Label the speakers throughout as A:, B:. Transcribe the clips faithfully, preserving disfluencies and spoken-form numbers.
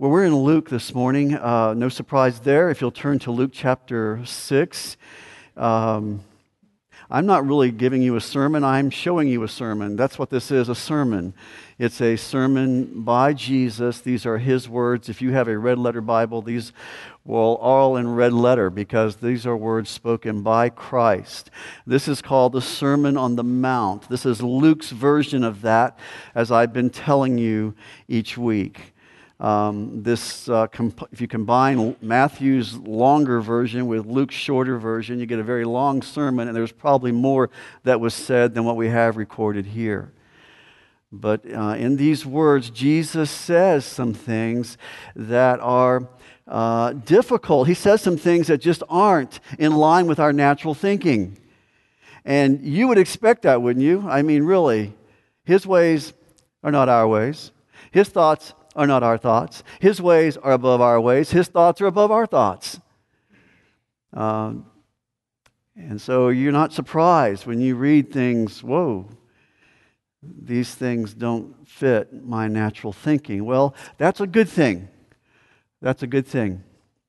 A: Well, we're in Luke this morning. Uh, no surprise there. If you'll turn to Luke chapter six. Um, I'm not really giving you a sermon. I'm showing you a sermon. That's what this is, a sermon. It's a sermon by Jesus. These are his words. If you have a red letter Bible, these will all in red letter because these are words spoken by Christ. This is called the Sermon on the Mount. This is Luke's version of that, as I've been telling you each week. Um, this, uh, comp- if you combine Matthew's longer version with Luke's shorter version, you get a very long sermon, and there's probably more that was said than what we have recorded here. But uh, in these words, Jesus says some things that are uh, difficult. He says some things that just aren't in line with our natural thinking. And you would expect that, wouldn't you? I mean, really, his ways are not our ways. His thoughts are not our thoughts. His ways are above our ways. His thoughts are above our thoughts. Um, and so you're not surprised when you read things, whoa, these things don't fit my natural thinking. Well, that's a good thing. That's a good thing.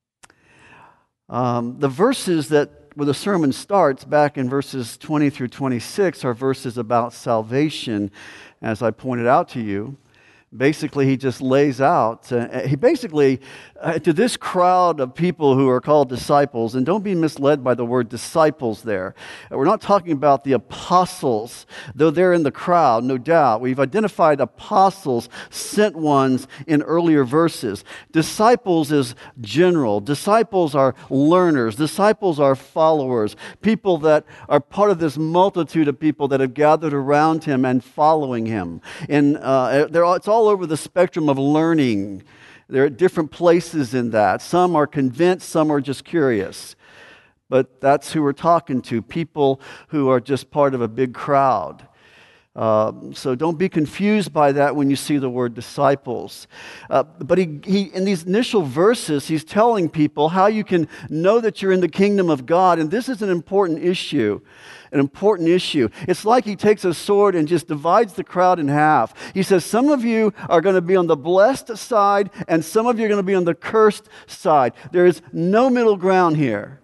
A: Um, the verses that where the sermon starts, back in verses twenty through twenty-six, are verses about salvation, as I pointed out to you. Basically, he just lays out, uh, he basically, uh, to this crowd of people who are called disciples, and don't be misled by the word disciples there. We're not talking about the apostles, though they're in the crowd, no doubt. We've identified apostles, sent ones in earlier verses. Disciples is general. Disciples are learners. Disciples are followers, people that are part of this multitude of people that have gathered around him and following him. And uh, they're, it's all over the spectrum of learning. There are different places in that. Some are convinced, some are just curious. But that's who we're talking to, people who are just part of a big crowd. Uh, so don't be confused by that when you see the word disciples. Uh, but he, he, in these initial verses, he's telling people how you can know that you're in the kingdom of God. And this is an important issue. An important issue. It's like he takes a sword and just divides the crowd in half. He says, some of you are going to be on the blessed side, and some of you are going to be on the cursed side. There is no middle ground here.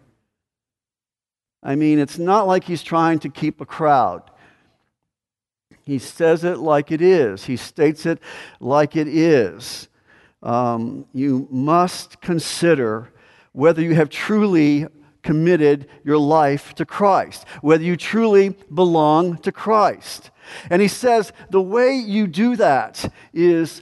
A: I mean, it's not like he's trying to keep a crowd. He says it like it is. He states it like it is. Um, you must consider whether you have truly committed your life to Christ, whether you truly belong to Christ. And he says the way you do that is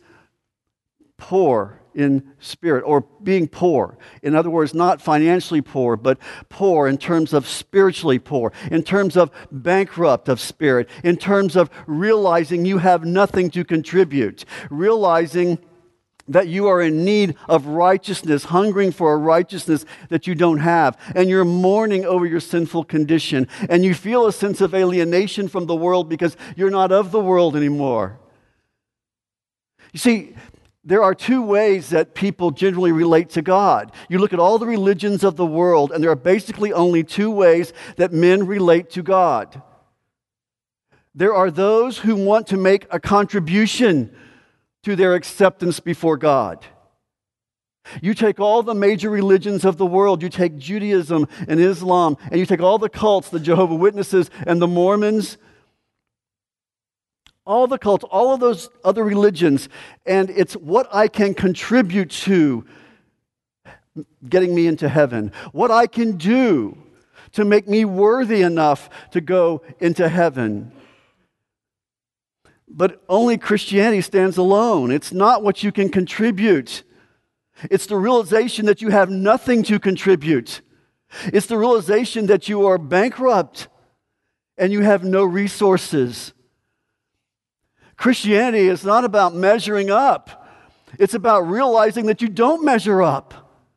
A: poor in spirit, or being poor. In other words, not financially poor, but poor in terms of spiritually poor, in terms of bankrupt of spirit, in terms of realizing you have nothing to contribute, realizing that you are in need of righteousness, hungering for a righteousness that you don't have, and you're mourning over your sinful condition, and you feel a sense of alienation from the world because you're not of the world anymore. You see, there are two ways that people generally relate to God. You look at all the religions of the world, and there are basically only two ways that men relate to God. There are those who want to make a contribution to their acceptance before God. You take all the major religions of the world, you take Judaism and Islam, and you take all the cults, the Jehovah's Witnesses and the Mormons, all the cults, all of those other religions, and it's what I can contribute to getting me into heaven, what I can do to make me worthy enough to go into heaven. But only Christianity stands alone. It's not what you can contribute. It's the realization that you have nothing to contribute. It's the realization that you are bankrupt and you have no resources. Christianity is not about measuring up. It's about realizing that you don't measure up.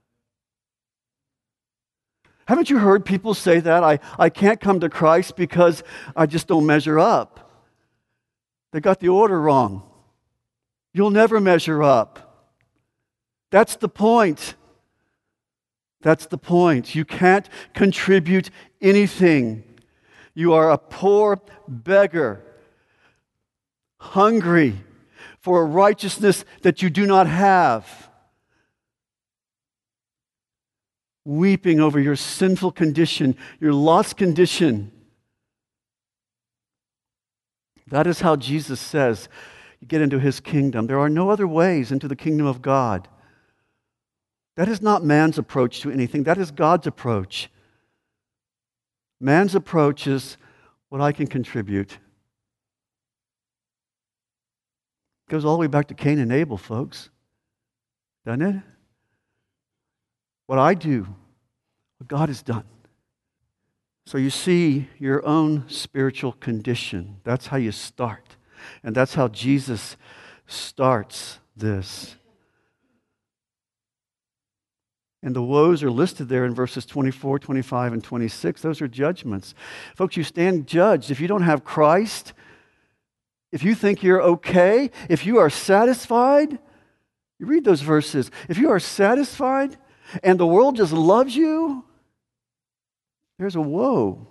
A: Haven't you heard people say that? I, I can't come to Christ because I just don't measure up. They got the order wrong. You'll never measure up. That's the point. That's the point. You can't contribute anything. You are a poor beggar, hungry for a righteousness that you do not have. weeping over your sinful condition, your lost condition. That is how Jesus says you get into his kingdom. There are no other ways into the kingdom of God. That is not man's approach to anything. That is God's approach. Man's approach is what I can contribute. It goes all the way back to Cain and Abel, folks. Doesn't it? What I do, what God has done. So you see your own spiritual condition. That's how you start. And that's how Jesus starts this. And the woes are listed there in verses twenty-four, twenty-five, and twenty-six. Those are judgments. Folks, you stand judged. If you don't have Christ, if you think you're okay, if you are satisfied, you read those verses. If you are satisfied and the world just loves you, there's a woe,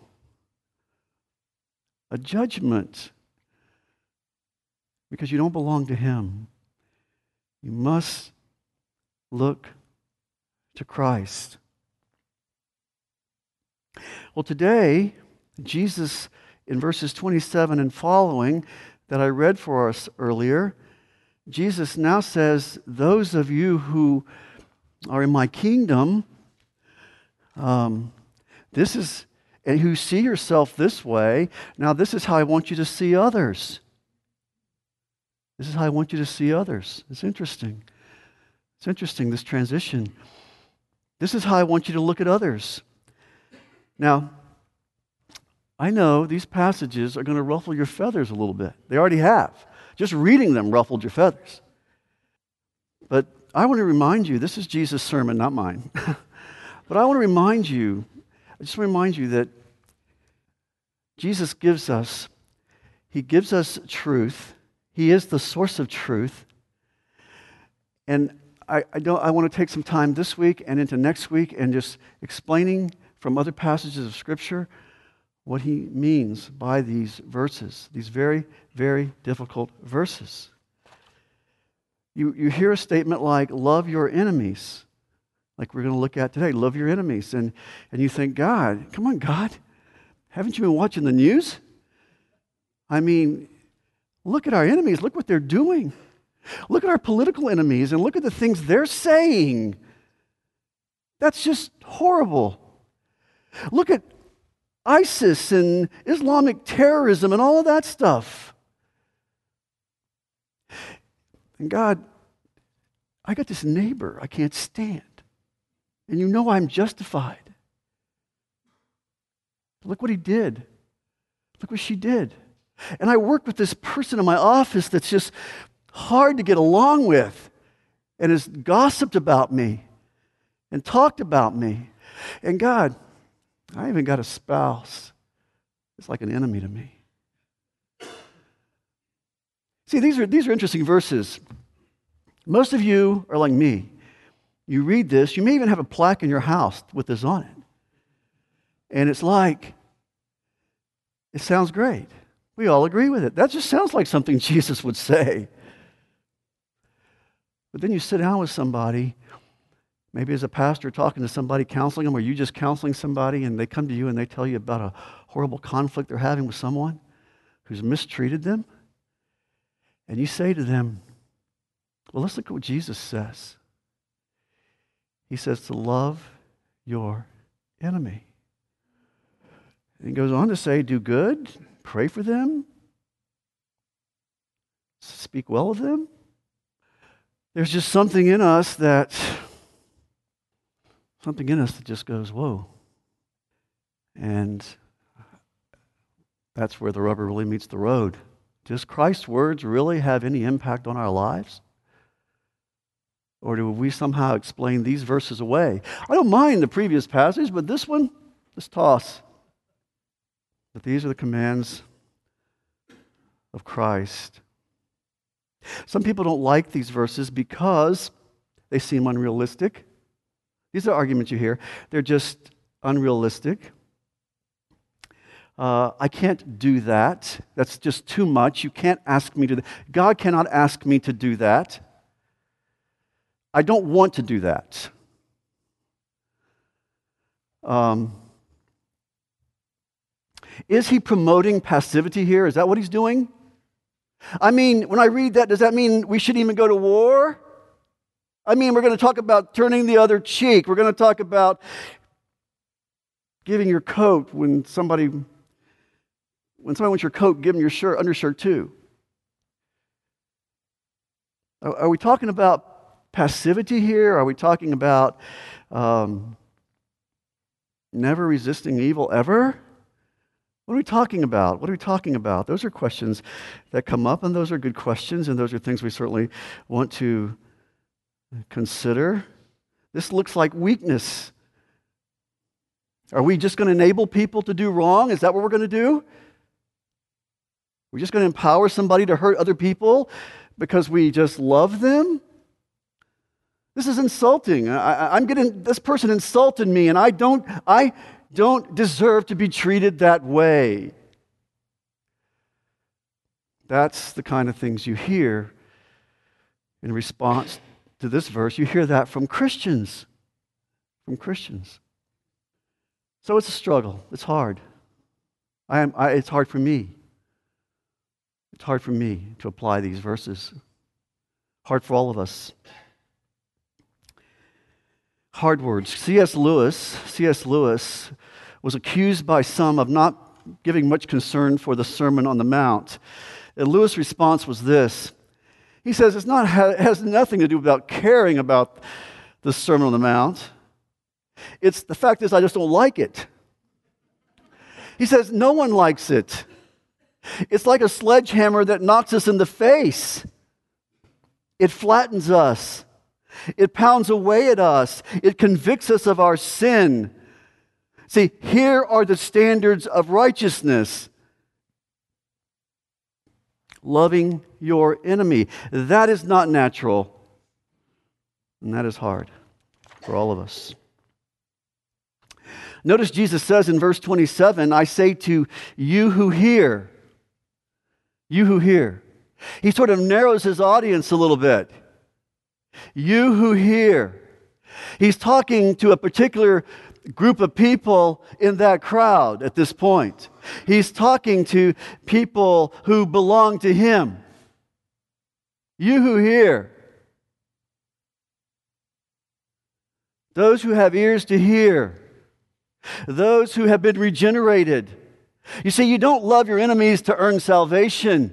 A: a judgment, because you don't belong to him. You must look to Christ. Well, today, Jesus, in verses twenty-seven and following that I read for us earlier, Jesus now says, those of you who are in my kingdom, um, this is, and who see yourself this way, now this is how I want you to see others. This is how I want you to see others. It's interesting. It's interesting, this transition. This is how I want you to look at others. Now, I know these passages are going to ruffle your feathers a little bit. They already have. Just reading them ruffled your feathers. But I want to remind you, this is Jesus' sermon, not mine. But I want to remind you, I just want to remind you that Jesus gives us, he gives us truth. He is the source of truth. And I, I don't. I want to take some time this week and into next week and just explaining from other passages of Scripture what he means by these verses, these very, very difficult verses. You, you hear a statement like, love your enemies, like we're going to look at today, love your enemies. And, and you think, God, come on, God, haven't you been watching the news? I mean, look at our enemies, look what they're doing. Look at our political enemies and look at the things they're saying. That's just horrible. Look at ISIS and Islamic terrorism and all of that stuff. And God, I got this neighbor I can't stand. And you know I'm justified. Look what he did. Look what she did. And I work with this person in my office that's just hard to get along with and has gossiped about me and talked about me. And God, I even got a spouse that's like an enemy to me. See, these are, these are interesting verses. Most of you are like me. You read this, you may even have a plaque in your house with this on it. And it's like, it sounds great. We all agree with it. That just sounds like something Jesus would say. But then you sit down with somebody, maybe as a pastor talking to somebody, counseling them, or you just counseling somebody, and they come to you and they tell you about a horrible conflict they're having with someone who's mistreated them. And you say to them, well, let's look at what Jesus says. He says to love your enemy. And he goes on to say, do good, pray for them, speak well of them. There's just something in us that, something in us that just goes, whoa. And that's where the rubber really meets the road. Does Christ's words really have any impact on our lives? Or do we somehow explain these verses away? I don't mind the previous passage, but this one, just toss. But these are the commands of Christ. Some people don't like these verses because they seem unrealistic. These are arguments you hear. They're just unrealistic. Uh, I can't do that. That's just too much. You can't ask me to. God cannot ask me to do that. I don't want to do that. Um, is he promoting passivity here? Is that what he's doing? I mean, when I read that, does that mean we shouldn't even go to war? I mean, we're going to talk about turning the other cheek. We're going to talk about giving your coat when somebody when somebody wants your coat, give them your shirt, undershirt too. Are, are we talking about passivity here? Are we talking about um, never resisting evil ever? What are we talking about? What are we talking about? Those are questions that come up, and those are good questions, and those are things we certainly want to consider. This looks like weakness. Are we just going to enable people to do wrong? Is that what we're going to do? We're just going to empower somebody to hurt other people because we just love them? This is insulting. I, I'm getting this person insulted me, and I don't. I don't deserve to be treated that way. That's the kind of things you hear in response to this verse. You hear that from Christians. From Christians. So it's a struggle. It's hard. I am, I, it's hard for me. It's hard for me to apply these verses. Hard for all of us. Hard words. C S. Lewis, C S. Lewis was accused by some of not giving much concern for the Sermon on the Mount. And Lewis' response was this. He says it's not it has nothing to do about caring about the Sermon on the Mount. It's the fact is I just don't like it. He says no one likes it. It's like a sledgehammer that knocks us in the face. It flattens us. It pounds away at us. It convicts us of our sin. See, here are the standards of righteousness. Loving your enemy. That is not natural. And that is hard for all of us. Notice Jesus says in verse twenty-seven, I say to you who hear, you who hear. He sort of narrows his audience a little bit. You who hear. He's talking to a particular group of people in that crowd at this point. He's talking to people who belong to him. You who hear. Those who have ears to hear. Those who have been regenerated. You see, you don't love your enemies to earn salvation.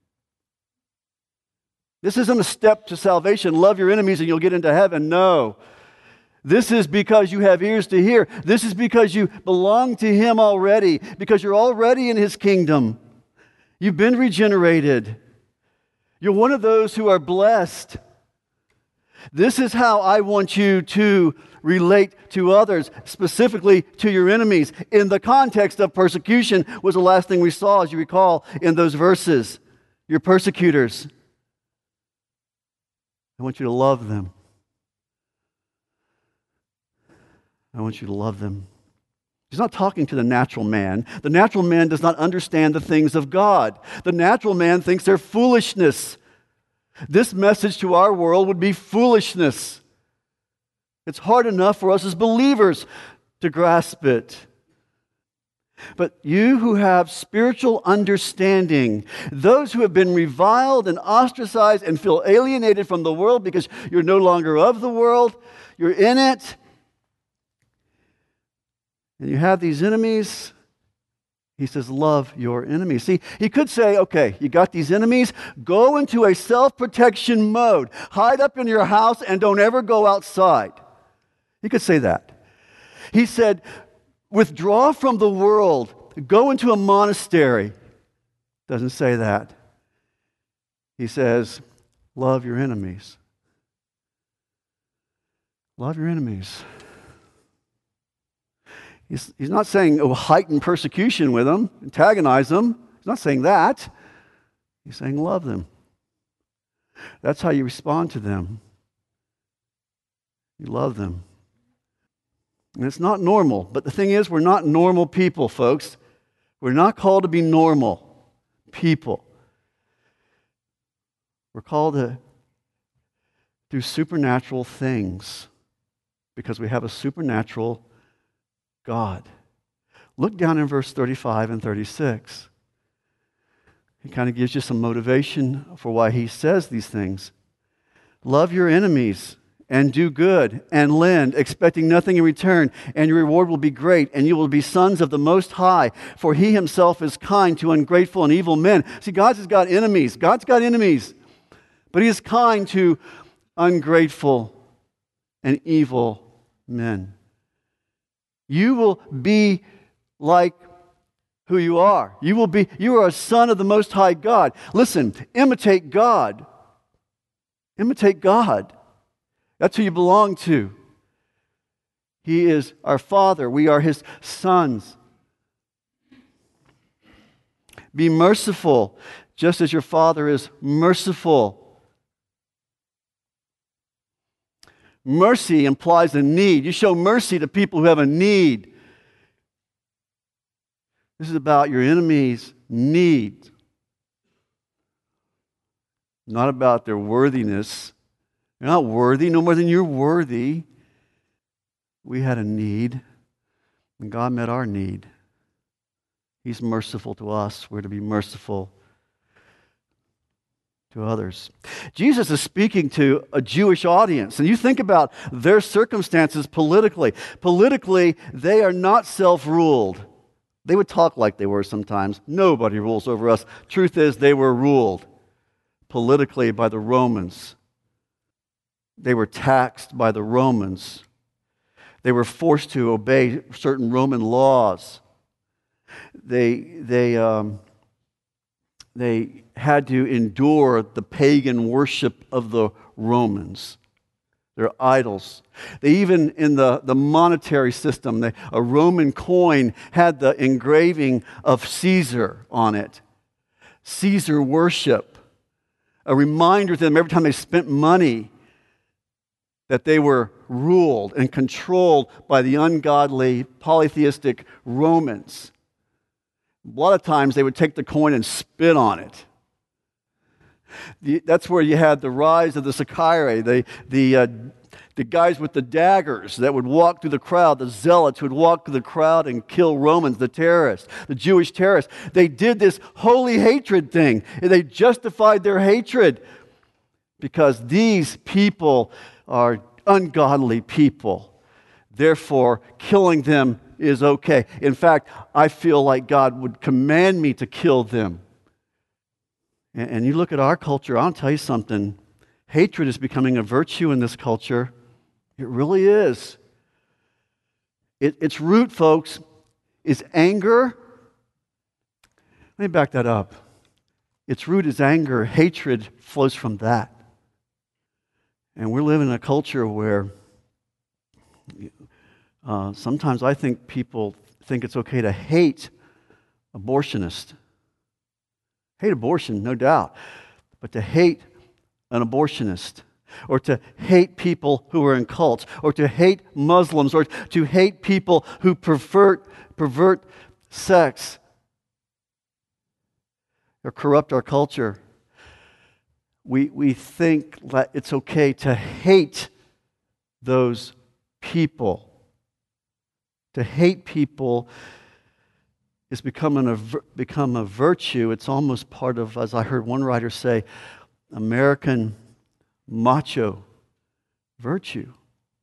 A: This isn't a step to salvation. Love your enemies and you'll get into heaven. No. This is because you have ears to hear. This is because you belong to him already, because you're already in his kingdom. You've been regenerated. You're one of those who are blessed. This is how I want you to relate to others, specifically to your enemies. In the context of persecution was the last thing we saw, as you recall, in those verses. Your persecutors. I want you to love them. I want you to love them. He's not talking to the natural man. The natural man does not understand the things of God. The natural man thinks they're foolishness. This message to our world would be foolishness. It's hard enough for us as believers to grasp it. But you who have spiritual understanding, those who have been reviled and ostracized and feel alienated from the world because you're no longer of the world, you're in it, and you have these enemies, he says, love your enemies. See, he could say, okay, you got these enemies, go into a self-protection mode. Hide up in your house and don't ever go outside. He could say that. He said, withdraw from the world. Go into a monastery. Doesn't say that. He says, love your enemies. Love your enemies. He's, he's not saying, oh, heighten persecution with them, antagonize them. He's not saying that. He's saying love them. That's how you respond to them. You love them. And it's not normal. But the thing is, we're not normal people, folks. We're not called to be normal people. We're called to do supernatural things because we have a supernatural God. Look down in verse thirty-five and thirty-six. He kind of gives you some motivation for why he says these things. Love your enemies and do good and lend, expecting nothing in return, and your reward will be great, and you will be sons of the Most High, for he himself is kind to ungrateful and evil men. See, God's got enemies. God's got enemies, but he is kind to ungrateful and evil men. You will be like who you are. You will be, you are a son of the Most High God. Listen, imitate God. Imitate God. That's who you belong to. He is our Father. We are His sons. Be merciful, just as your Father is merciful. Mercy implies a need. You show mercy to people who have a need. This is about your enemies' need, not about their worthiness. They're not worthy, no more than you're worthy. We had a need, and God met our need. He's merciful to us. We're to be merciful to others. Jesus is speaking to a Jewish audience, and you think about their circumstances politically. Politically, they are not self-ruled. They would talk like they were sometimes. Nobody rules over us. Truth is, they were ruled politically by the Romans. They were taxed by the Romans. They were forced to obey certain Roman laws. They, they, um, they had to endure the pagan worship of the Romans, their idols. They even, in the, the monetary system, they, a Roman coin had the engraving of Caesar on it. Caesar worship. A reminder to them every time they spent money that they were ruled and controlled by the ungodly, polytheistic Romans. A lot of times they would take the coin and spit on it. The, that's where you had the rise of the Sicarii, the, the, uh, the guys with the daggers that would walk through the crowd, the zealots who would walk through the crowd and kill Romans, the terrorists, the Jewish terrorists. They did this holy hatred thing. They justified their hatred because these people are ungodly people. Therefore, killing them is okay. In fact, I feel like God would command me to kill them. And you look at our culture, I'll tell you something. Hatred is becoming a virtue in this culture. It really is. It, its root, folks, is anger. Let me back that up. Its root is anger. Hatred flows from that. And we're living in a culture where uh, sometimes I think people think it's okay to hate abortionists. Hate abortion, no doubt. But to hate an abortionist, or to hate people who are in cults, or to hate Muslims, or to hate people who pervert, pervert sex, or corrupt our culture. We, we think that it's okay to hate those people. To hate people is becoming a, become a virtue. It's almost part of, as I heard one writer say, American macho virtue.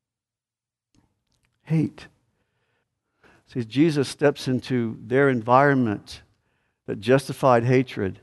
A: Hate. See, Jesus steps into their environment that justified hatred.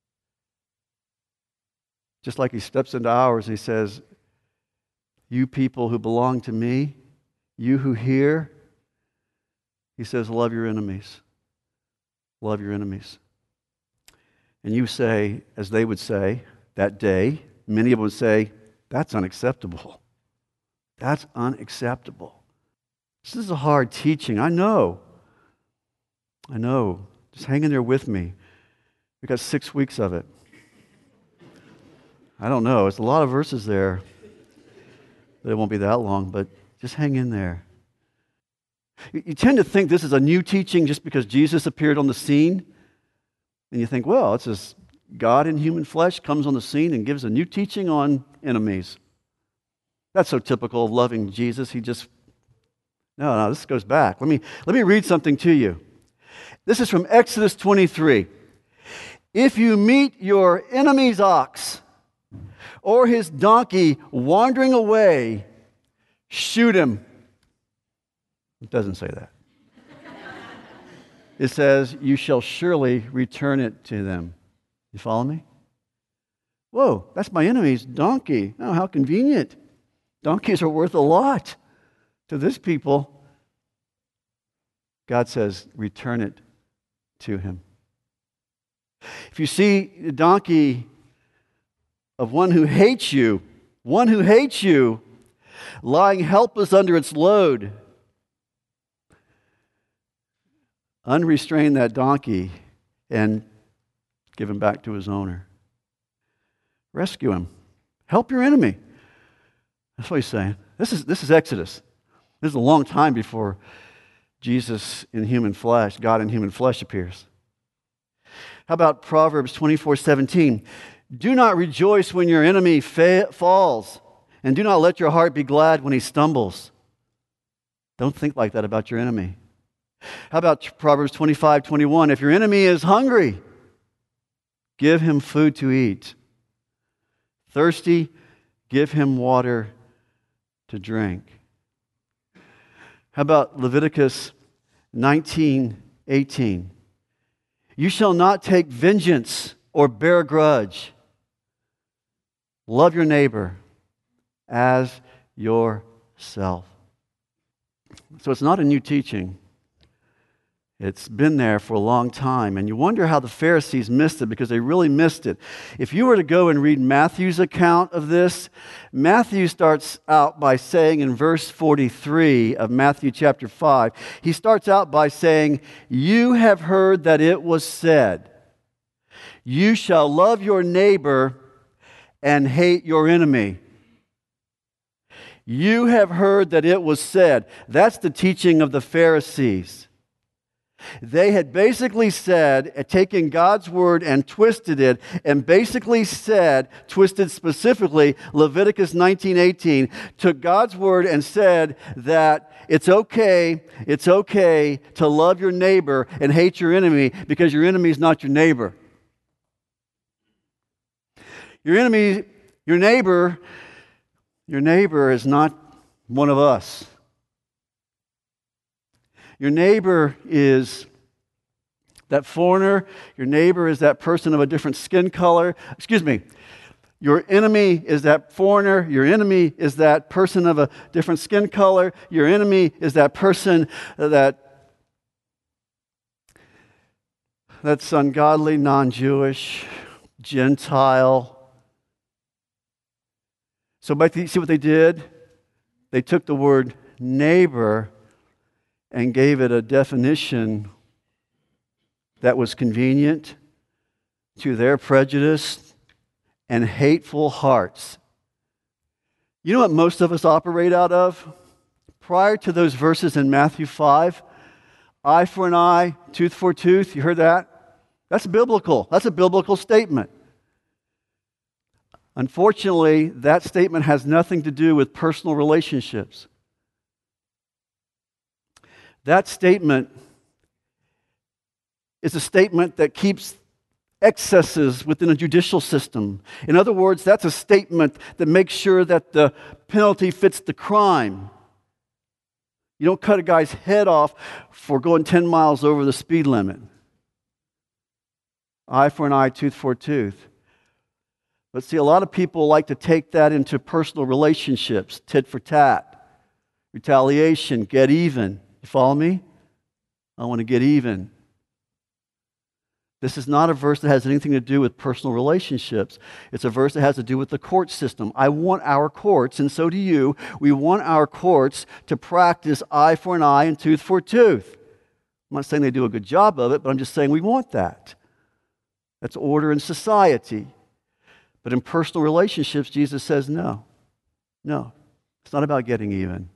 A: Just like he steps into ours, he says, you people who belong to me, you who hear, he says, love your enemies. Love your enemies. And you say, as they would say that day, many of them would say, that's unacceptable. That's unacceptable. This is a hard teaching. I know. I know. Just hang in there with me. We got six weeks of it. I don't know. It's a lot of verses there. But it won't be that long, but just hang in there. You, you tend to think this is a new teaching just because Jesus appeared on the scene. And you think, well, it's just God in human flesh comes on the scene and gives a new teaching on enemies. That's so typical of loving Jesus. He just No, no, this goes back. Let me, let me read something to you. This is from Exodus twenty-three. If you meet your enemy's ox or his donkey wandering away, shoot him. It doesn't say that. It says, you shall surely return it to them. You follow me? Whoa, that's my enemy's donkey. Oh, how convenient. Donkeys are worth a lot to this people. God says, return it to him. If you see a donkey of one who hates you, one who hates you, lying helpless under its load, unrestrain that donkey and give him back to his owner. Rescue him. Help your enemy. That's what he's saying. This is, this is Exodus. This is a long time before Jesus in human flesh, God in human flesh appears. How about Proverbs twenty-four seventeen? Do not rejoice when your enemy fa- falls, and do not let your heart be glad when he stumbles. Don't think like that about your enemy. How about Proverbs twenty-five twenty-one? If your enemy is hungry, give him food to eat. Thirsty, give him water to drink. How about Leviticus nineteen eighteen? You shall not take vengeance or bear a grudge. Love your neighbor as yourself. So it's not a new teaching. It's been there for a long time. And you wonder how the Pharisees missed it, because they really missed it. If you were to go and read Matthew's account of this, Matthew starts out by saying in verse forty-three of Matthew chapter five, he starts out by saying, you have heard that it was said, you shall love your neighbor and hate your enemy. You have heard that it was said. That's the teaching of the Pharisees. They had basically said, taken God's word and twisted it, and basically said, twisted specifically, Leviticus nineteen eighteen, took God's word and said that it's okay, it's okay to love your neighbor and hate your enemy because your enemy is not your neighbor. Your enemy, your neighbor, your neighbor is not one of us. Your neighbor is that foreigner. Your neighbor is that person of a different skin color. Excuse me. Your enemy is that foreigner. Your enemy is that person of a different skin color. Your enemy is that person that that's ungodly, non-Jewish, Gentile. So, but see what they did? They took the word neighbor and gave it a definition that was convenient to their prejudice and hateful hearts. You know what most of us operate out of? Prior to those verses in Matthew five, eye for an eye, tooth for a tooth, you heard that? That's biblical. That's a biblical statement. Unfortunately, that statement has nothing to do with personal relationships. That statement is a statement that keeps excesses within a judicial system. In other words, that's a statement that makes sure that the penalty fits the crime. You don't cut a guy's head off for going ten miles over the speed limit. Eye for an eye, tooth for a tooth. But see, a lot of people like to take that into personal relationships, tit for tat, retaliation, get even. You follow me? I want to get even. This is not a verse that has anything to do with personal relationships. It's a verse that has to do with the court system. I want our courts, and so do you, we want our courts to practice eye for an eye and tooth for a tooth. I'm not saying they do a good job of it, but I'm just saying we want that. That's order in society. But in personal relationships, Jesus says no. No, it's not about getting even.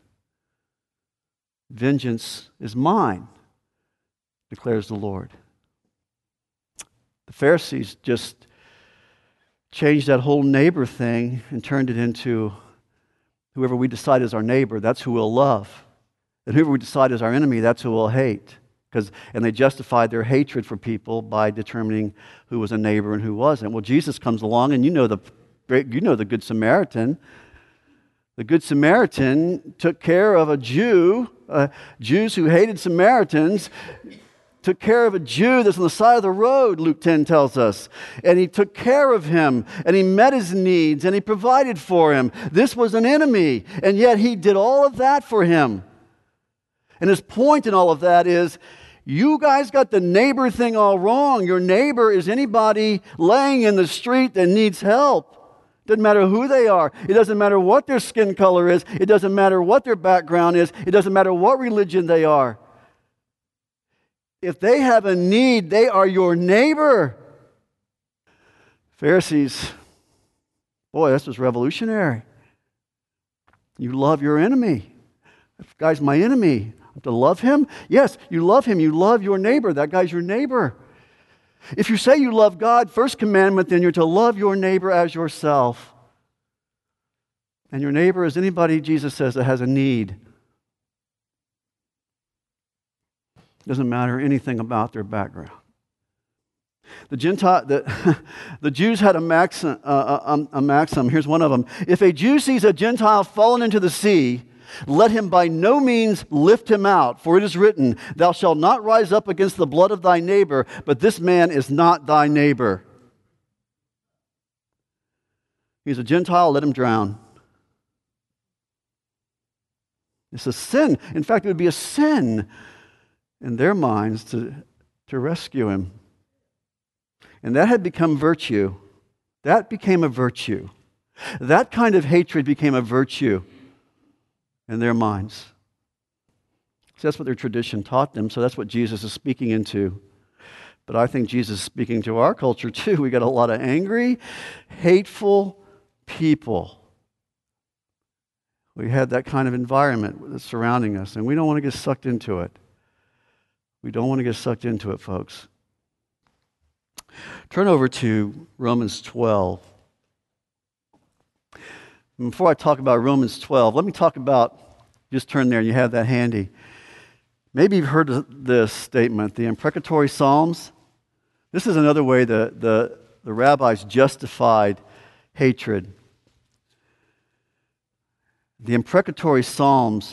A: Vengeance is mine, declares the Lord. The Pharisees just changed that whole neighbor thing and turned it into whoever we decide is our neighbor, that's who we'll love. And whoever we decide is our enemy, that's who we'll hate. Because, and they justified their hatred for people by determining who was a neighbor and who wasn't. Well, Jesus comes along, and you know the you know the Good Samaritan. The Good Samaritan took care of a Jew. Uh, Jews who hated Samaritans took care of a Jew that's on the side of the road, Luke ten tells us. And he took care of him, and he met his needs, and he provided for him. This was an enemy, and yet he did all of that for him. And his point in all of that is, you guys got the neighbor thing all wrong. Your neighbor is anybody laying in the street that needs help. Doesn't matter who they are. It doesn't matter what their skin color is. It doesn't matter what their background is. It doesn't matter what religion they are. If they have a need, they are your neighbor. Pharisees, boy, this was revolutionary. You love your enemy. This guy's my enemy. To love him? Yes, you love him. You love your neighbor. That guy's your neighbor. If you say you love God, first commandment, then you're to love your neighbor as yourself. And your neighbor is anybody, Jesus says, that has a need. Doesn't matter anything about their background. The Gentile, the, the Jews had a maxim, uh, a, a maxim. Here's one of them. If a Jew sees a Gentile fallen into the sea, let him by no means lift him out, for it is written, thou shalt not rise up against the blood of thy neighbor, but this man is not thy neighbor. He's a Gentile, let him drown. It's a sin. In fact, it would be a sin in their minds to, to rescue him. And that had become virtue. That became a virtue. That kind of hatred became a virtue in their minds. So that's what their tradition taught them, so that's what Jesus is speaking into. But I think Jesus is speaking to our culture too. We got a lot of angry, hateful people. We had that kind of environment that's surrounding us, and we don't want to get sucked into it. We don't want to get sucked into it, folks. Turn over to Romans twelve. Before I talk about Romans twelve, let me talk about, just turn there and you have that handy. Maybe you've heard of this statement, the imprecatory Psalms. This is another way the, the, the rabbis justified hatred. The imprecatory Psalms,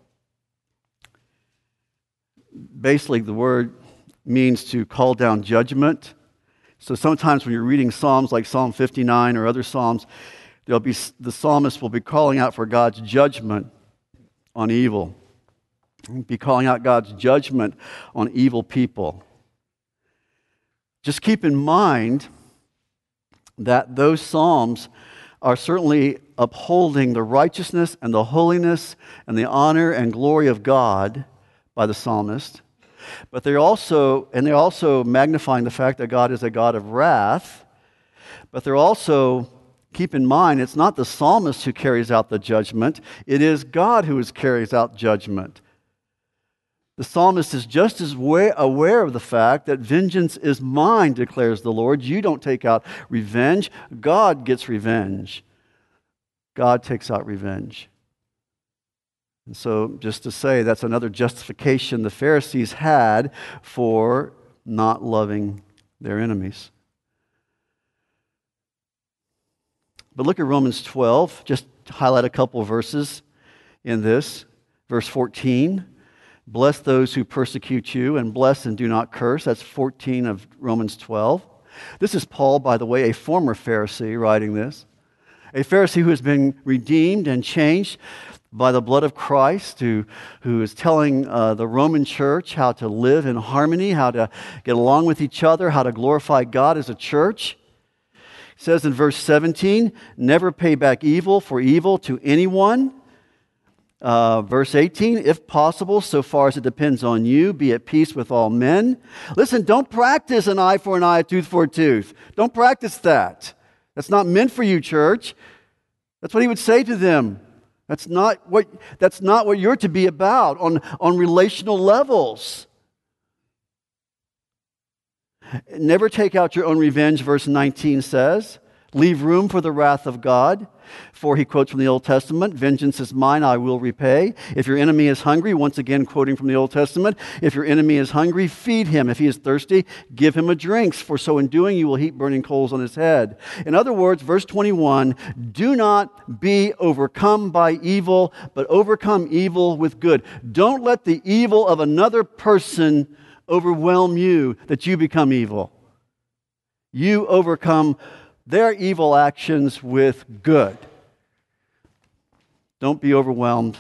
A: basically the word means to call down judgment. So sometimes when you're reading Psalms like Psalm fifty-nine or other Psalms, There'll be, the psalmist will be calling out for God's judgment on evil. He'll be calling out God's judgment on evil people. Just keep in mind that those psalms are certainly upholding the righteousness and the holiness and the honor and glory of God by the psalmist. But they're also, and they're also magnifying the fact that God is a God of wrath. But they're also, keep in mind, it's not the psalmist who carries out the judgment. It is God who carries out judgment. The psalmist is just as aware of the fact that vengeance is mine, declares the Lord. You don't take out revenge. God gets revenge. God takes out revenge. And so, just to say, that's another justification the Pharisees had for not loving their enemies. But look at Romans twelve, just to highlight a couple of verses in this. Verse fourteen, bless those who persecute you, and bless and do not curse. That's fourteen of Romans twelve. This is Paul, by the way, a former Pharisee writing this. A Pharisee who has been redeemed and changed by the blood of Christ, who, who is telling uh, the Roman church how to live in harmony, how to get along with each other, how to glorify God as a church. It says in verse seventeen, never pay back evil for evil to anyone. Uh, verse eighteen, if possible, so far as it depends on you, be at peace with all men. Listen, don't practice an eye for an eye, a tooth for a tooth. Don't practice that. That's not meant for you, church. That's what he would say to them. That's not what, that's not what you're to be about on, on relational levels. Never take out your own revenge, verse nineteen says. Leave room for the wrath of God. For he quotes from the Old Testament, vengeance is mine, I will repay. If your enemy is hungry, once again quoting from the Old Testament, if your enemy is hungry, feed him. If he is thirsty, give him a drink. For so in doing, you will heap burning coals on his head. In other words, verse twenty-one, do not be overcome by evil, but overcome evil with good. Don't let the evil of another person overwhelm you that you become evil. You overcome their evil actions with good. Don't be overwhelmed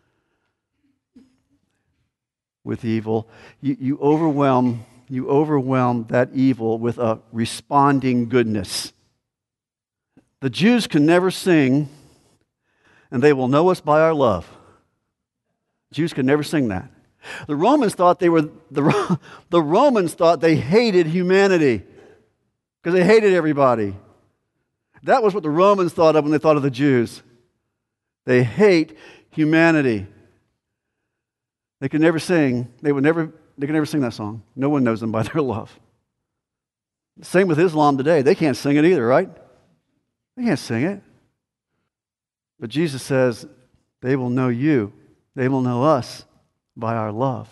A: with evil. You, you overwhelm, you overwhelm that evil with a responding goodness. The Jews can never sing, and they will know us by our love. Jews can never sing that. The Romans thought they were the, the Romans thought they hated humanity because they hated everybody. That was what the Romans thought of when they thought of the Jews. They hate humanity. They could never sing. They would never. They could never sing that song. No one knows them by their love. Same with Islam today. They can't sing it either, right? They can't sing it. But Jesus says they will know you. They will know us by our love.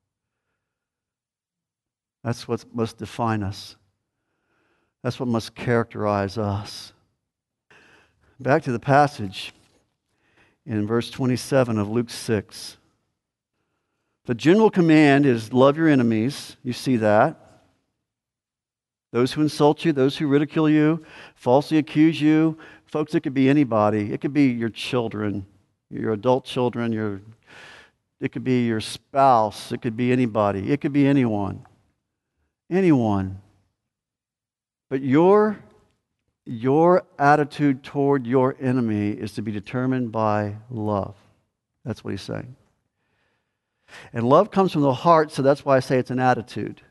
A: That's what must define us. That's what must characterize us. Back to the passage in verse twenty-seven of Luke six. The general command is love your enemies. You see that. Those who insult you, those who ridicule you, falsely accuse you. Folks, it could be anybody. It could be your children, your adult children, your, it could be your spouse. It could be anybody. It could be anyone. Anyone. But your Your attitude toward your enemy is to be determined by love. That's what he's saying. And love comes from the heart, so that's why I say it's an attitude.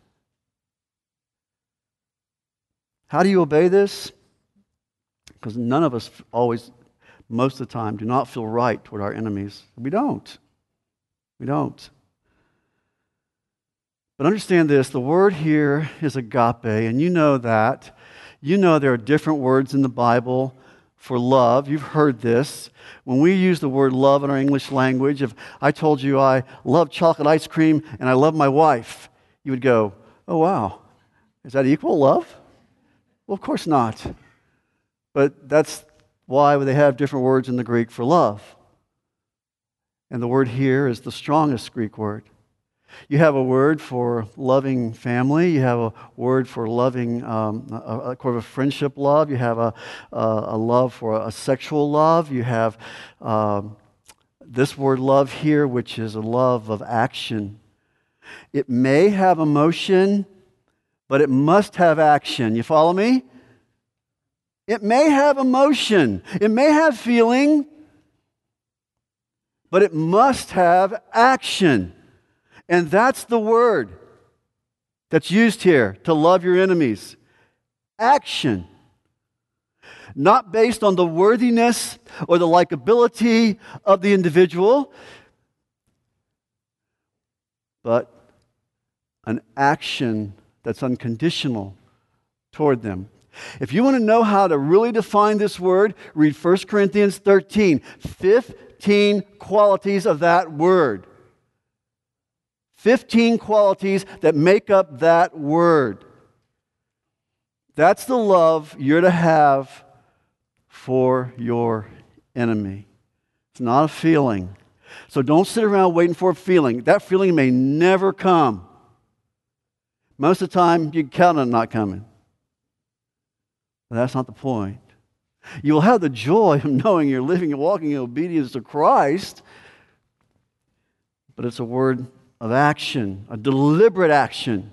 A: How do you obey this? Because none of us always, most of the time, do not feel right toward our enemies. We don't. We don't. But understand this, the word here is agape, and you know that. You know there are different words in the Bible for love. You've heard this. When we use the word love in our English language, if I told you I love chocolate ice cream and I love my wife, you would go, oh wow, is that equal love? Well, of course not. But that's why they have different words in the Greek for love. And the word here is the strongest Greek word. You have a word for loving family. You have a word for loving, um, a, a kind of a friendship love. You have a, a, a love for a sexual love. You have um, this word love here, which is a love of action. It may have emotion, but it must have action. You follow me? It may have emotion. It may have feeling, but it must have action. And that's the word that's used here, to love your enemies. Action. Not based on the worthiness or the likability of the individual, but an action that's unconditional toward them. If you want to know how to really define this word, read First Corinthians thirteen. fifteen qualities of that word. fifteen qualities that make up that word. That's the love you're to have for your enemy. It's not a feeling. So don't sit around waiting for a feeling. That feeling may never come. Most of the time, you can count on it not coming. But that's not the point. You will have the joy of knowing you're living and walking in obedience to Christ, but it's a word of action, a deliberate action.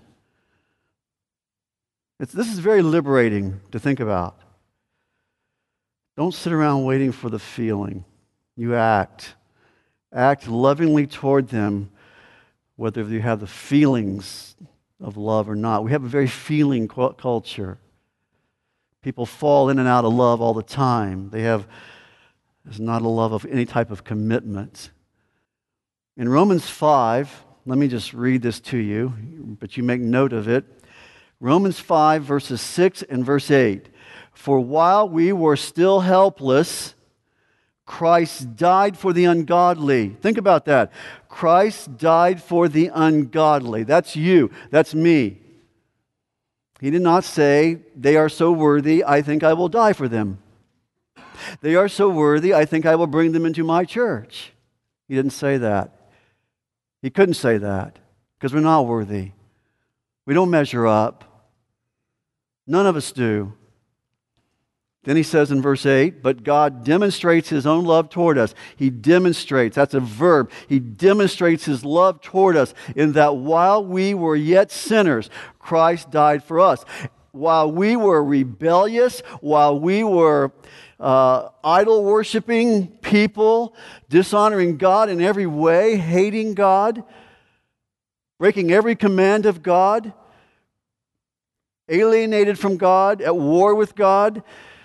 A: It's, this is very liberating to think about. Don't sit around waiting for the feeling. You act. Act lovingly toward them, whether you have the feelings of love or not. We have a very feeling culture. People fall in and out of love all the time. They have, it's not a love of any type of commitment. In Romans five, let me just read this to you, but you make note of it. Romans five, verses six and verse eight. For while we were still helpless, Christ died for the ungodly. Think about that. Christ died for the ungodly. That's you. That's me. He did not say, they are so worthy, I think I will die for them. They are so worthy, I think I will bring them into my church. He didn't say that. He couldn't say that because we're not worthy. We don't measure up. None of us do. Then he says in verse eight, but God demonstrates his own love toward us. He demonstrates, that's a verb. He demonstrates his love toward us in that while we were yet sinners, Christ died for us. While we were rebellious, while we were uh, idol-worshiping people, dishonoring God in every way, hating God, breaking every command of God, alienated from God, at war with God,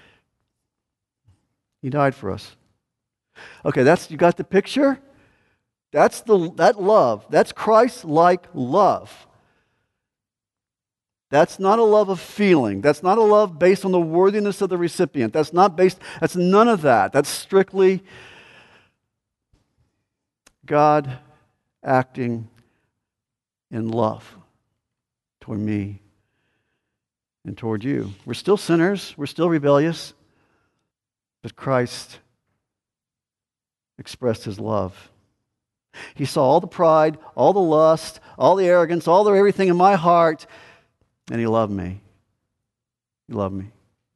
A: He died for us. Okay, that's, you got the picture? That's the that love. That's Christ-like love. That's not a love of feeling. That's not a love based on the worthiness of the recipient. That's not based, that's none of that. That's strictly God acting in love toward me and toward you. We're still sinners. We're still rebellious. But Christ expressed his love. He saw all the pride, all the lust, all the arrogance, all the everything in my heart, and he loved me. He loved me.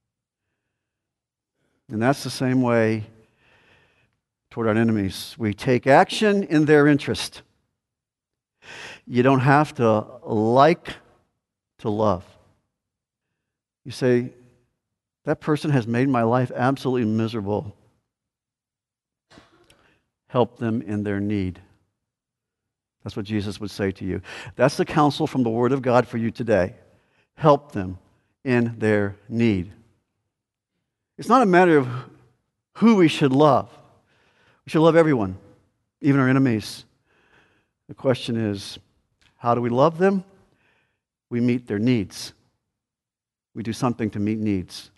A: And that's the same way toward our enemies. We take action in their interest. You don't have to like to love. You say, that person has made my life absolutely miserable. Help them in their need. That's what Jesus would say to you. That's the counsel from the Word of God for you today. Help them in their need. It's not a matter of who we should love. We should love everyone, even our enemies. The question is, how do we love them? We meet their needs. We do something to meet needs.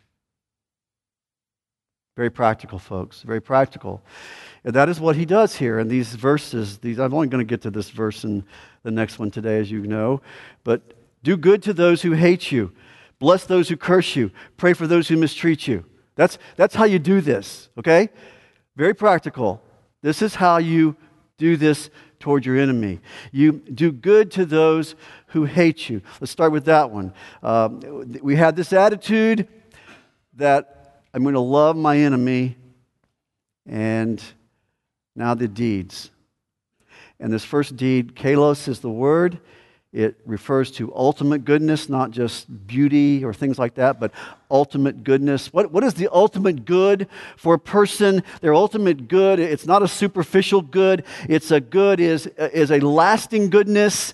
A: Very practical, folks. Very practical. And that is what he does here in these verses. These, I'm only going to get to this verse and the next one today, as you know. But do good to those who hate you. Bless those who curse you. Pray for those who mistreat you. That's, that's how you do this, okay? Very practical. This is how you do this toward your enemy. You do good to those who hate you. Let's start with that one. Um, we had this attitude that I'm going to love my enemy, and now the deeds. And this first deed, kalos, is the word. It refers to ultimate goodness, not just beauty or things like that, but ultimate goodness. What, what is the ultimate good for a person? Their ultimate good, it's not a superficial good. It's a good is, is a lasting goodness,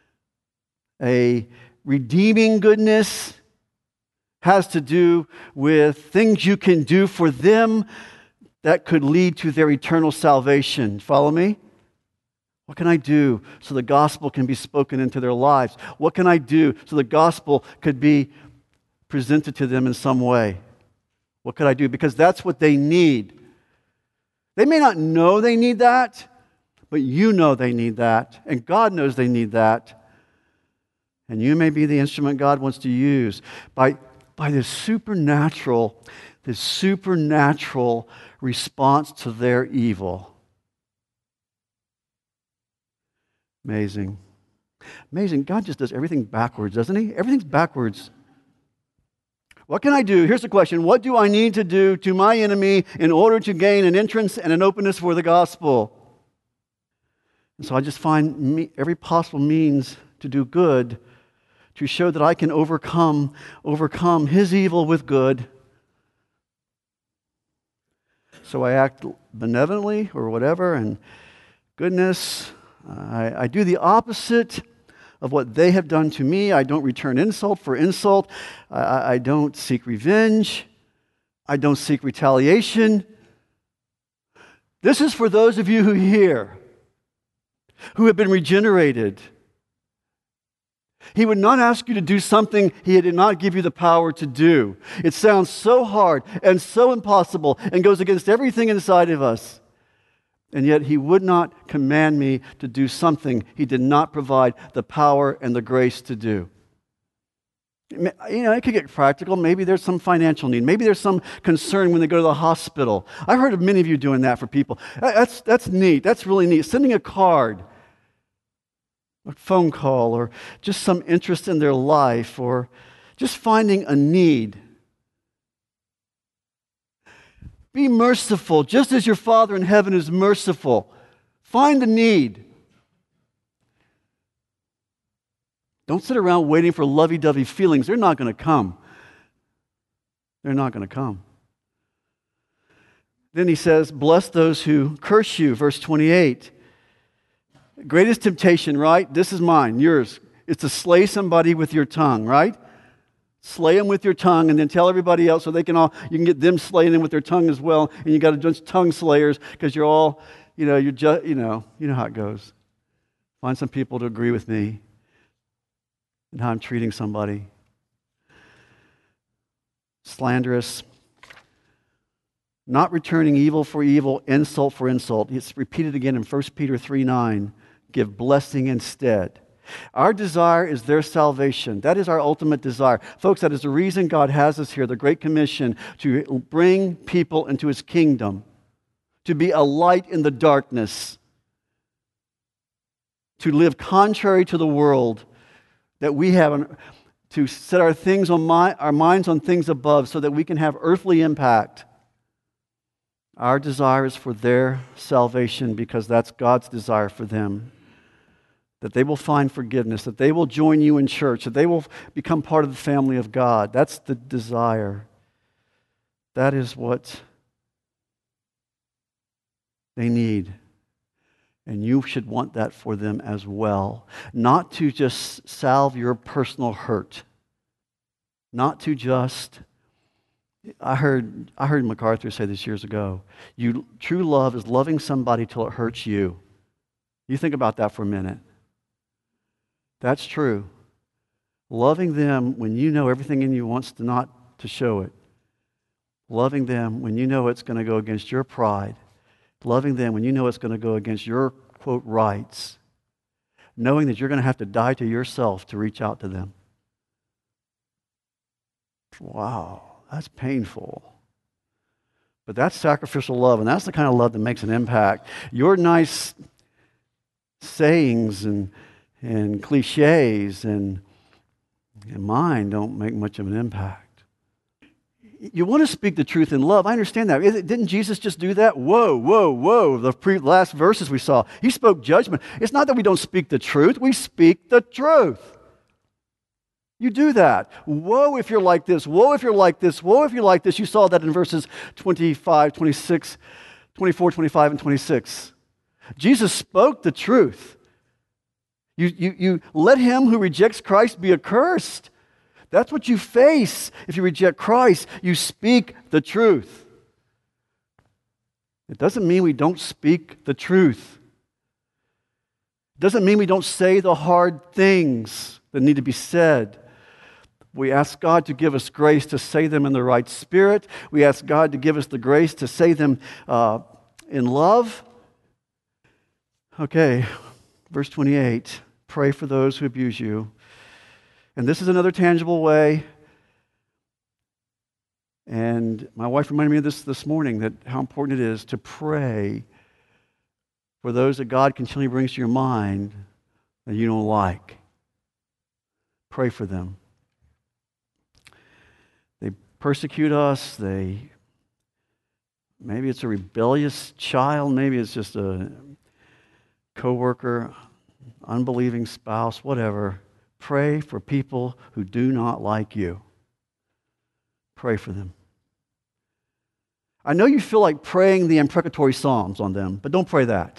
A: a redeeming goodness, has to do with things you can do for them that could lead to their eternal salvation. Follow me? What can I do so the gospel can be spoken into their lives? What can I do so the gospel could be presented to them in some way? What could I do? Because that's what they need. They may not know they need that, but you know they need that, and God knows they need that. And you may be the instrument God wants to use by, by this supernatural, this supernatural response to their evil. Amazing. Amazing. God just does everything backwards, doesn't he? Everything's backwards. What can I do? Here's the question. What do I need to do to my enemy in order to gain an entrance and an openness for the gospel? And so I just find me, every possible means to do good, to show that I can overcome, overcome his evil with good. So I act benevolently or whatever, and goodness. I, I do the opposite of what they have done to me. I don't return insult for insult. I, I don't seek revenge. I don't seek retaliation. This is for those of you who hear, who have been regenerated, He would not ask you to do something He did not give you the power to do. It sounds so hard and so impossible and goes against everything inside of us. And yet He would not command me to do something He did not provide the power and the grace to do. You know, it could get practical. Maybe there's some financial need. Maybe there's some concern when they go to the hospital. I've heard of many of you doing that for people. That's, that's neat. That's really neat. Sending a card, a phone call, or just some interest in their life, or just finding a need. Be merciful, just as your Father in heaven is merciful. Find the need. Don't sit around waiting for lovey-dovey feelings. They're not going to come. They're not going to come. Then he says, bless those who curse you, verse twenty-eight. Greatest temptation, right? This is mine, yours. It's to slay somebody with your tongue, right? Slay them with your tongue and then tell everybody else so they can all, you can get them slaying them with their tongue as well. And you got a bunch of tongue slayers because you're all, you know, you're just, you know, you know how it goes. Find some people to agree with me and how I'm treating somebody. Slanderous. Not returning evil for evil, insult for insult. It's repeated again in First Peter three nine. Give blessing instead. Our desire is their salvation. That is our ultimate desire. Folks, that is the reason God has us here, the Great Commission, to bring people into His kingdom, to be a light in the darkness, to live contrary to the world that we have, to set our things on my, our minds on things above so that we can have earthly impact. Our desire is for their salvation because that's God's desire for them. That they will find forgiveness, that they will join you in church, that they will become part of the family of God. That's the desire. That is what they need. And you should want that for them as well. Not to just salve your personal hurt. Not to just... I heard I heard MacArthur say this years ago. You, true love is loving somebody till it hurts you. You think about that for a minute. That's true. Loving them when you know everything in you wants to not to show it. Loving them when you know it's going to go against your pride. Loving them when you know it's going to go against your, quote, rights. Knowing that you're going to have to die to yourself to reach out to them. Wow, that's painful. But that's sacrificial love, and that's the kind of love that makes an impact. Your nice sayings and and cliches and, and mine don't make much of an impact. You want to speak the truth in love. I understand that. Didn't Jesus just do that? Whoa, whoa, whoa. The pre- last verses we saw, He spoke judgment. It's not that we don't speak the truth. We speak the truth. You do that. Woe if you're like this. Woe if you're like this. Woe if you're like this. You saw that in verses twenty-five, twenty-six, twenty-four, twenty-five, and twenty-six. Jesus spoke the truth. You, you, you let him who rejects Christ be accursed. That's what you face if you reject Christ. You speak the truth. It doesn't mean we don't speak the truth. It doesn't mean we don't say the hard things that need to be said. We ask God to give us grace to say them in the right spirit. We ask God to give us the grace to say them uh, in love. Okay, verse twenty-eight. Pray for those who abuse you. And this is another tangible way. And my wife reminded me of this this morning, that how important it is to pray for those that God continually brings to your mind that you don't like. Pray for them. They persecute us. They maybe it's a rebellious child. Maybe it's just a coworker, unbelieving spouse, whatever. Pray for people who do not like you. Pray for them. I know you feel like praying the imprecatory psalms on them, but don't pray that.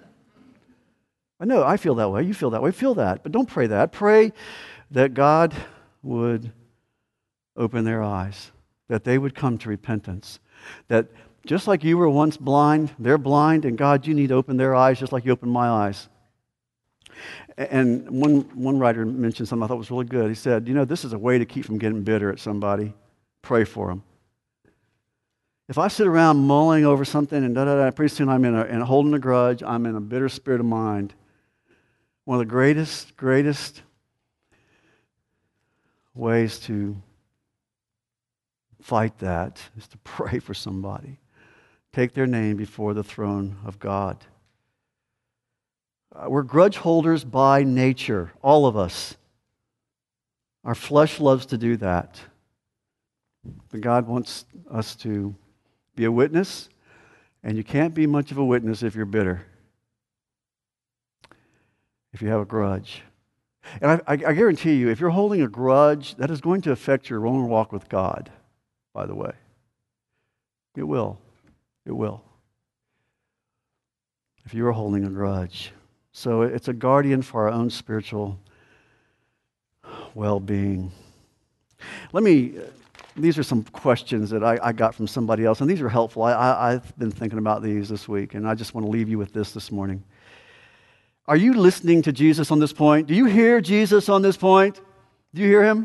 A: I know, I feel that way. You feel that way. Feel that, but don't pray that. Pray that God would open their eyes, that they would come to repentance, that just like you were once blind, they're blind, and God, you need to open their eyes just like you opened my eyes. And one, one writer mentioned something I thought was really good. He said, you know, this is a way to keep from getting bitter at somebody. Pray for them. If I sit around mulling over something and da-da-da, pretty soon I'm in a, and holding a grudge, I'm in a bitter spirit of mind. One of the greatest, greatest ways to fight that is to pray for somebody. Take their name before the throne of God. Uh, we're grudge holders by nature, all of us. Our flesh loves to do that. But God wants us to be a witness, and you can't be much of a witness if you're bitter, if you have a grudge. And I, I, I guarantee you, if you're holding a grudge, that is going to affect your own walk with God, by the way. It will. It will. If you are holding a grudge. So it's a guardian for our own spiritual well-being. Let me, these are some questions that I, I got from somebody else, and these are helpful. I, I, I've been thinking about these this week, and I just want to leave you with this this morning. Are you listening to Jesus on this point? Do you hear Jesus on this point? Do you hear him?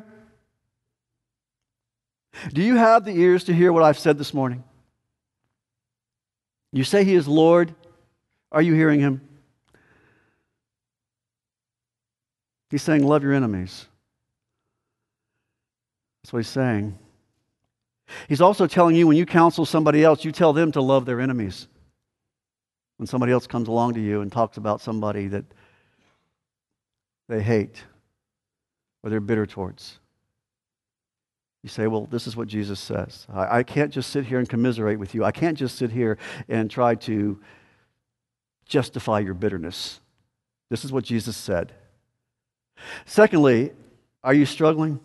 A: Do you have the ears to hear what I've said this morning? You say he is Lord. Are you hearing him? He's saying, love your enemies. That's what he's saying. He's also telling you when you counsel somebody else, you tell them to love their enemies. When somebody else comes along to you and talks about somebody that they hate or they're bitter towards, you say, well, this is what Jesus says. I, I can't just sit here and commiserate with you. I can't just sit here and try to justify your bitterness. This is what Jesus said. Secondly, are you struggling?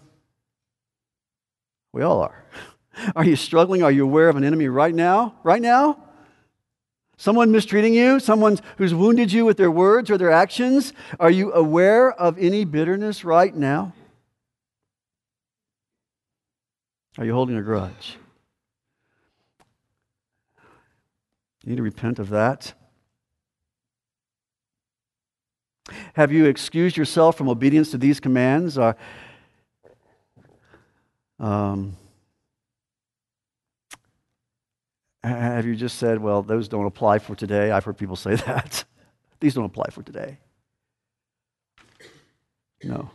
A: We all are. Are you struggling? Are you aware of an enemy right now? Right now? Someone mistreating you? Someone who's wounded you with their words or their actions? Are you aware of any bitterness right now? Are you holding a grudge? You need to repent of that. Have you excused yourself from obedience to these commands? Or, um, have you just said, well, those don't apply for today? I've heard people say that. These don't apply for today. No.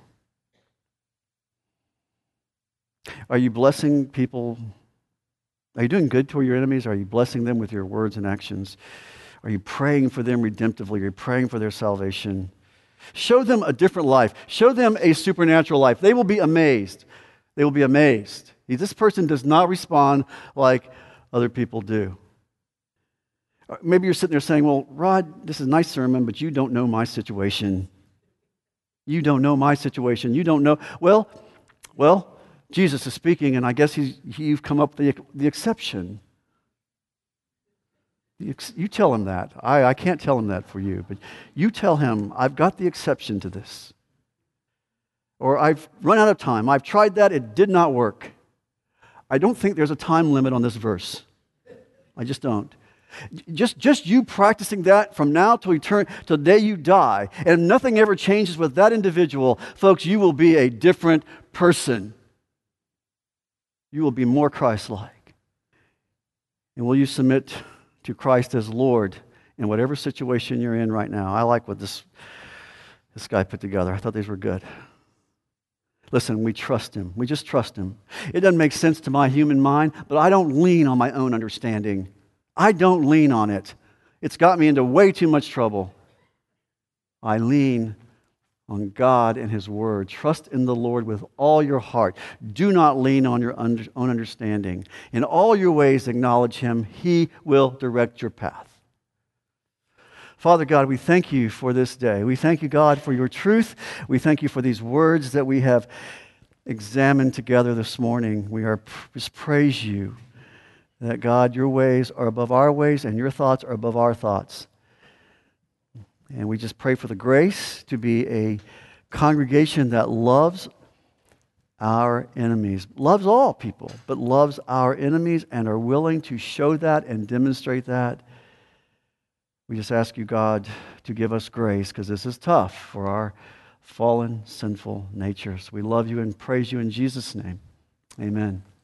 A: Are you blessing people? Are you doing good toward your enemies? Are you blessing them with your words and actions? Are you praying for them redemptively? Are you praying for their salvation? Show them a different life. Show them a supernatural life. They will be amazed. They will be amazed. This person does not respond like other people do. Maybe you're sitting there saying, well, Rod, this is a nice sermon, but you don't know my situation. You don't know my situation. You don't know. Well, well, Jesus is speaking, and I guess he's, you've come up with the, the exception. You tell him that. I, I can't tell him that for you, but you tell him, I've got the exception to this. Or I've run out of time. I've tried that. It did not work. I don't think there's a time limit on this verse. I just don't. Just, just you practicing that from now till eternity, till the day you die, and if nothing ever changes with that individual, folks, you will be a different person. You will be more Christ-like. And will you submit to Christ as Lord in whatever situation you're in right now? I like what this, this guy put together. I thought these were good. Listen, we trust him. We just trust him. It doesn't make sense to my human mind, but I don't lean on my own understanding. I don't lean on it. It's got me into way too much trouble. I lean on God and his word. Trust in the Lord with all your heart. Do not lean on your own understanding. In all your ways acknowledge him. He will direct your path. Father God, we thank you for this day. We thank you, God, for your truth. We thank you for these words that we have examined together this morning. We are just praise you that, God, your ways are above our ways and your thoughts are above our thoughts. And we just pray for the grace to be a congregation that loves our enemies, loves all people, but loves our enemies and are willing to show that and demonstrate that We just ask you, God, to give us grace, because this is tough for our fallen, sinful natures. We love you and praise you in Jesus' name. Amen.